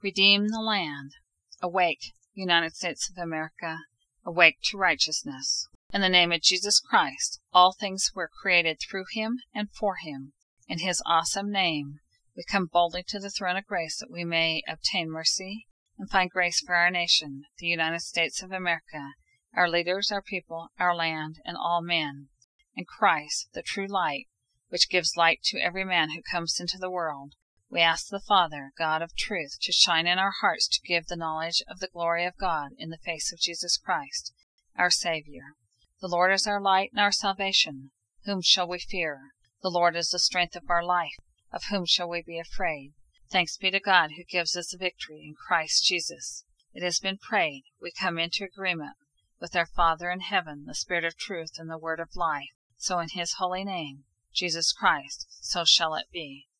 Redeem the land. Awake, United States of America, awake to righteousness. In the name of Jesus Christ, all things were created through Him and for Him. In His awesome name, we come boldly to the throne of grace that we may obtain mercy and find grace for our nation, the United States of America, our leaders, our people, our land, and all men. In Christ, the true light, which gives light to every man who comes into the world, we ask the Father, God of truth, to shine in our hearts to give the knowledge of the glory of God in the face of Jesus Christ, our Savior. The Lord is our light and our salvation. Whom shall we fear? The Lord is the strength of our life. Of whom shall we be afraid? Thanks be to God who gives us the victory in Christ Jesus. It has been prayed. We come into agreement with our Father in heaven, the Spirit of truth and the Word of life. So in His holy name, Jesus Christ, so shall it be.